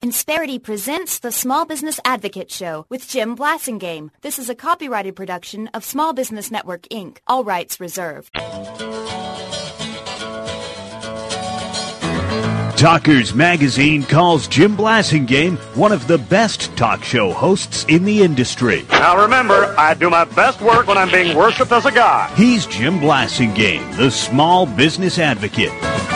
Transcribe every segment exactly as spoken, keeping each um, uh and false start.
Insperity presents the Small Business Advocate Show with Jim Blasingame. This is a copyrighted production of Small Business Network, Incorporated. All rights reserved. Talkers Magazine calls Jim Blasingame one of the best talk show hosts in the industry. Now remember, I do my best work when I'm being worshipped as a god. He's Jim Blasingame, the Small Business Advocate.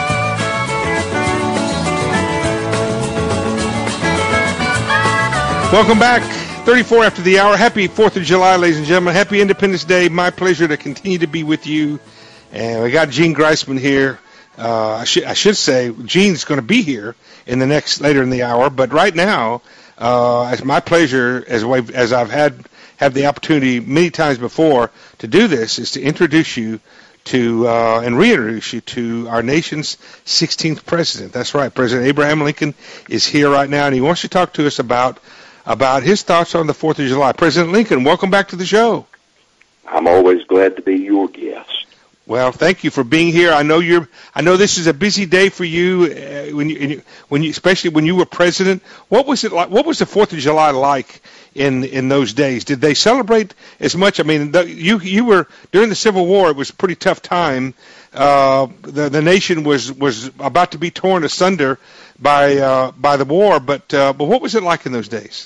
Welcome back. thirty-four after the hour. Happy fourth of July, ladies and gentlemen. Happy Independence Day. My pleasure to continue to be with you. And we got Gene Greisman here. Uh, I, should, I should say Gene's going to be here in the next later in the hour. But right now, uh, it's my pleasure, as, we've, as I've had had the opportunity many times before to do this, is to introduce you to uh, and reintroduce you to our nation's sixteenth president. That's right. President Abraham Lincoln is here right now, and he wants to talk to us about about his thoughts on the fourth of July. President Lincoln, welcome back to the show. I'm always glad to be your guest. Well, thank you for being here. I know you're. I know this is a busy day for you, uh, when you, when you, especially when you were president. What was it like? What was the fourth of July like in in those days? Did they celebrate as much? I mean, the, you you were during the Civil War. It was a pretty tough time. Uh, the the nation was was about to be torn asunder by uh, by the war. But uh, but what was it like in those days?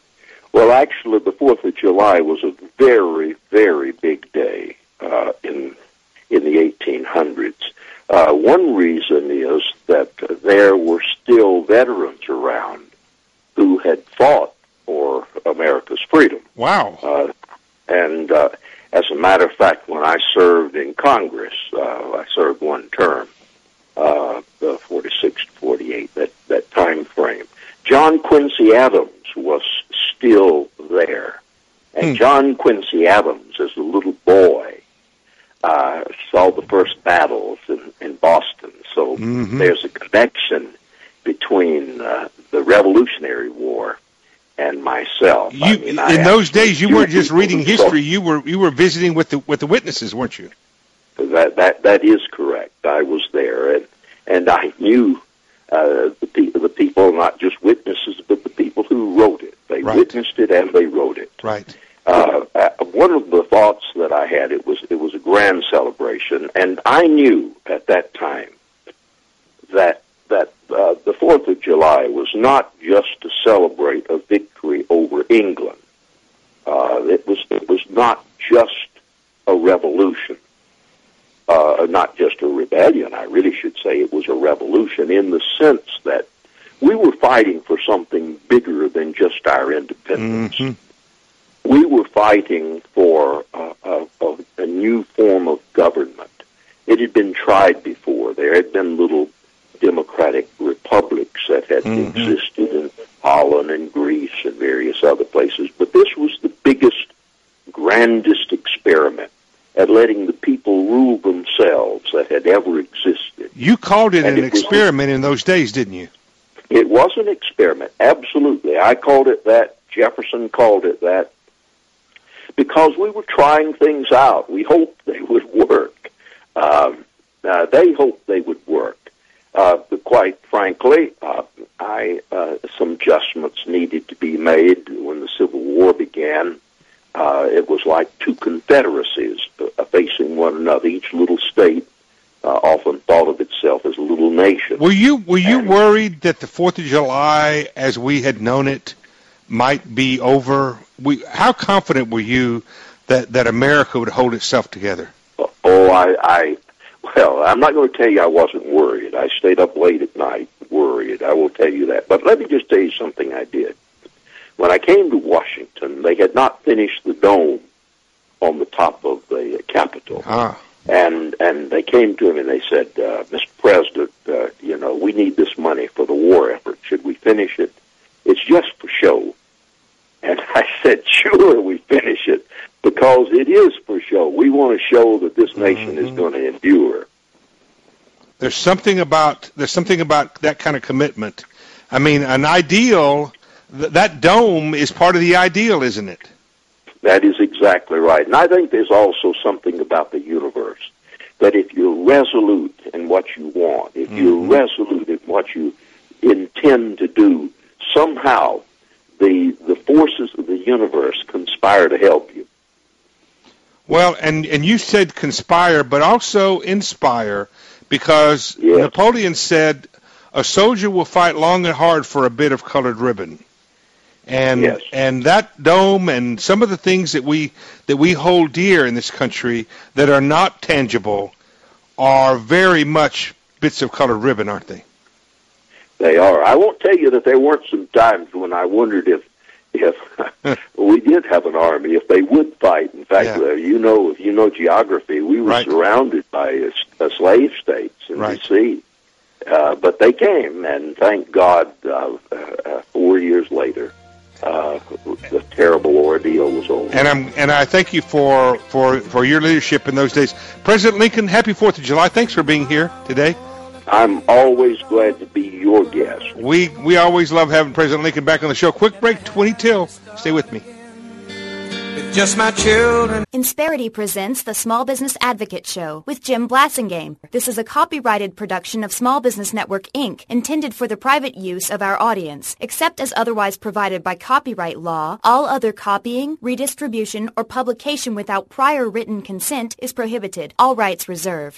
Well, actually, the fourth of July was a very, very big day uh, in in the eighteen hundreds. Uh, one reason is that there were still veterans around who had fought for America's freedom. Wow. Uh, and uh, as a matter of fact, when I served in Congress, uh, I served one term, uh, the forty-six to forty-eight, that, that time frame. John Quincy Adams was still there. And hmm. John Quincy Adams, as a little boy, uh, saw the first battles in, in Boston. So mm-hmm. there's a connection between uh, the Revolutionary War and myself. You, I mean, in I those days, you weren't just reading history. So, you were you were visiting with the with the witnesses, weren't you? That that that is correct. I was there, and and I knew uh, the people, the people, not just witnesses, but the people who wrote it. They right. witnessed it and they wrote it. Right. Uh, uh, one of the thoughts that I had, it was it was a grand celebration, and I knew at that time that that uh, the Fourth of July was not just to celebrate a victory over England. Uh, it was it was not just a revolution, uh, not just a rebellion. I really should say it was a revolution in the sense that we were fighting for something bigger than just our independence. Mm-hmm. We were fighting for uh, a, a, a new form of government. It had been tried before. There had been little democratic republics that had mm-hmm. existed in Holland and Greece and various other places. But this was the biggest, grandest experiment at letting the people rule themselves that had ever existed. You called it and an it was, experiment in those days, didn't you? It was an experiment, absolutely. I called it that. Jefferson called it that. Because we were trying things out. We hoped they would work. Um, uh, they hoped they would work. Uh, but quite frankly, uh, I uh, some adjustments needed to be made when the Civil War began. Uh, it was like two confederacies uh, facing one another. Each little state uh, often thought of itself as a little nation. Were you were you and, worried that the Fourth of July, as we had known it, might be over? We, how confident were you that, that America would hold itself together? Oh, I, I, well, I'm not going to tell you I wasn't worried. I stayed up late at night worried. I will tell you that. But let me just tell you something I did. When I came to Washington, they had not finished the dome on the top of the Capitol. Ah. And and they came to me and they said, uh, Mister President, uh, you know, we need this money for the war effort. Should we finish it? It's just for show. And I said, sure, we finish it, because it is for show. We want to show that this nation mm-hmm. is going to endure. There's something about there's something about that kind of commitment. I mean, an ideal, th- that dome is part of the ideal, isn't it? That is exactly right. And I think there's also something about the universe, that if you're resolute in what you want, if mm-hmm. you're resolute in what you intend to do, somehow the the forces of the universe conspire to help you. Well, and, and you said conspire, but also inspire, because yes. Napoleon said a soldier will fight long and hard for a bit of colored ribbon. And yes. and that dome and some of the things that we that we hold dear in this country that are not tangible are very much bits of colored ribbon, aren't they? They are. I won't tell you that there weren't some times when I wondered if if we did have an army, if they would fight. In fact, yeah. uh, you know, if you know geography, we were right. surrounded by uh, uh, slave states in right. the sea. Uh, but they came, and thank God, uh, uh, four years later, uh, the terrible ordeal was over. And I'm and I thank you for, for, for your leadership in those days. President Lincoln, happy Fourth of July. Thanks for being here today. I'm always glad to be your guest. We we always love having President Lincoln back on the show. Quick break, twenty till. Stay with me. Just my children. Insperity presents the Small Business Advocate Show with Jim Blassingame. This is a copyrighted production of Small Business Network, Incorporated, intended for the private use of our audience. Except as otherwise provided by copyright law, all other copying, redistribution, or publication without prior written consent is prohibited. All rights reserved.